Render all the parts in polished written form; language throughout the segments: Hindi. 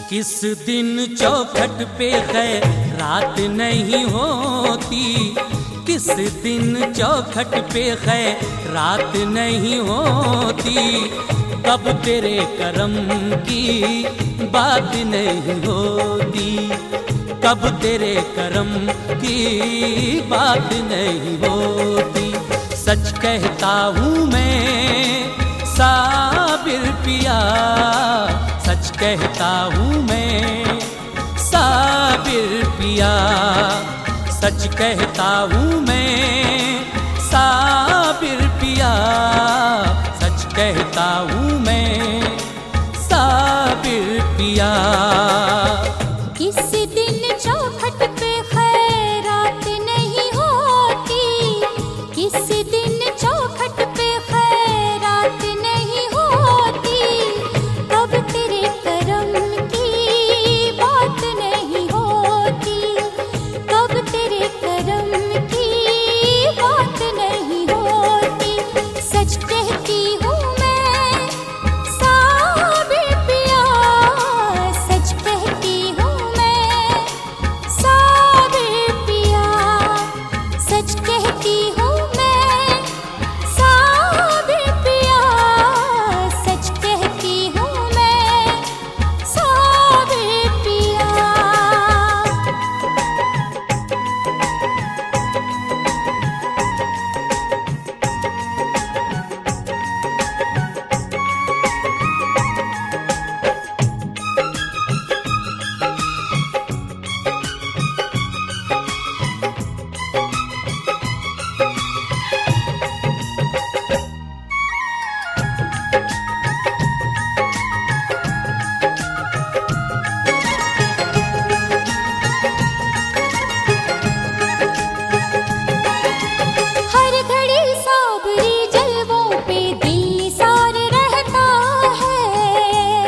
किस दिन चौखट पे खैरात नहीं होती, किस दिन चौखट पे खैरात नहीं होती, कब तेरे करम की बात नहीं होती, कब तेरे करम की बात नहीं होती। सच कहता हूँ मैं साबिर पिया, सच कहता हूँ मैं साबिर पिया, सच कहता हूँ मैं साबिर पिया, सच कहता हूँ मैं साबिर पिया। किस दिन चौखट पे खैरात नहीं होती, किस दिन चौखट पे खैरात नहीं होती, कब तेरे करम की बात नहीं होती, कब तेरे करम की बात नहीं होती। सच कहती हूँ मैं साबिर पिया, सच कहती हूँ मैं साबिर पिया, सच कहती हूँ मैं साबिर पिया, सच कहती हूँ मैं साबिर पिया। हर घड़ी साबरी जलवों पे दिल सार रहता है,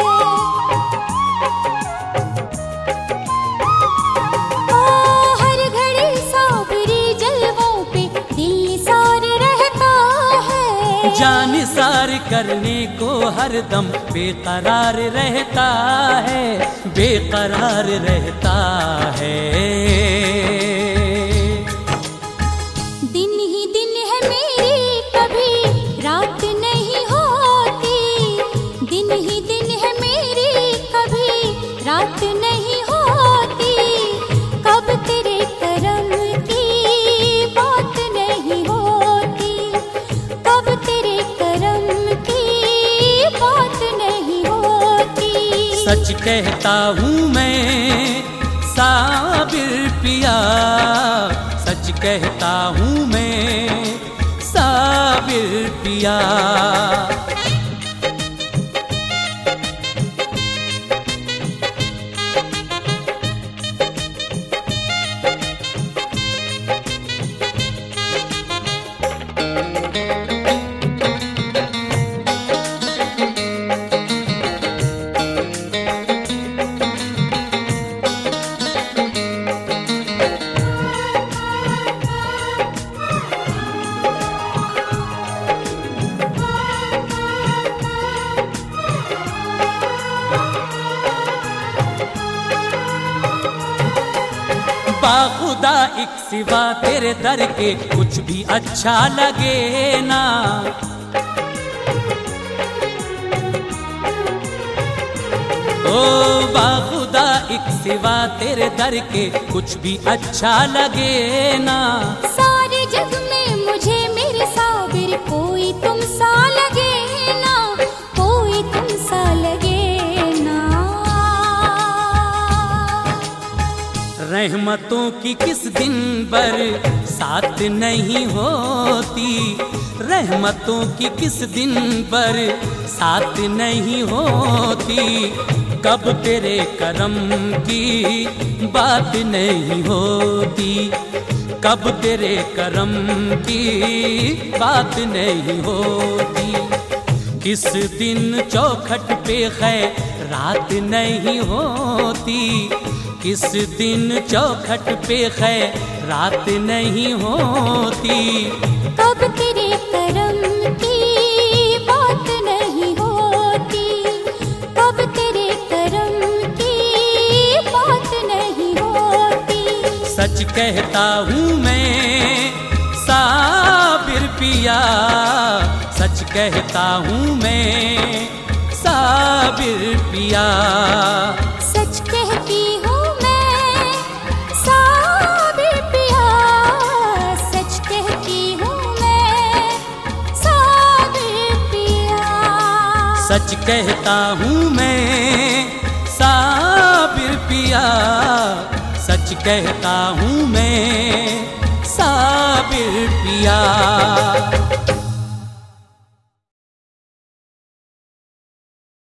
हर घड़ी साबरी जलवों पे दिल सार रहता है। जान सार करने को हरदम बेकरार रहता है, बेकरार रहता है। दिन ही दिन है मेरी कभी रात नहीं होती, दिन ही दिन है मेरी कभी रात नहीं होती, कब तेरे करम की बात नहीं होती, कब तेरे करम की बात नहीं होती। सच कहता हूँ मैं साबिर पिया, सच कहता हूँ मैं साबिर पिया। बाखुदा एक सिवा तेरे दर के कुछ भी अच्छा लगे ना, ओ बाखुदा एक सिवा तेरे दर के कुछ भी अच्छा लगे ना। सारे जग में मुझे मेरे साबिर कोई तुम सा लगे ना, कोई तुम सा लगे ना। रहमतों की किस दिन बरसात नहीं होती, रहमतों की किस दिन बरसात नहीं होती, कब तेरे करम की बात नहीं होती, कब तेरे करम की बात नहीं होती। किस दिन चौखट पे खैरात नहीं होती, किस दिन चौखट पे खैरात नहीं होती, कब तेरे करम की बात नहीं होती, कब तेरे करम की कहता हूँ मैं साबिर पिया, सच कहता हूँ मैं साबिर पिया। सच कहती हूँ मैं साबिर पिया, सच कहती हूँ मैं साबिर पिया। सच कहता हूँ मैं साबिर पिया, सच कहता हूँ मैं साबिर पिया।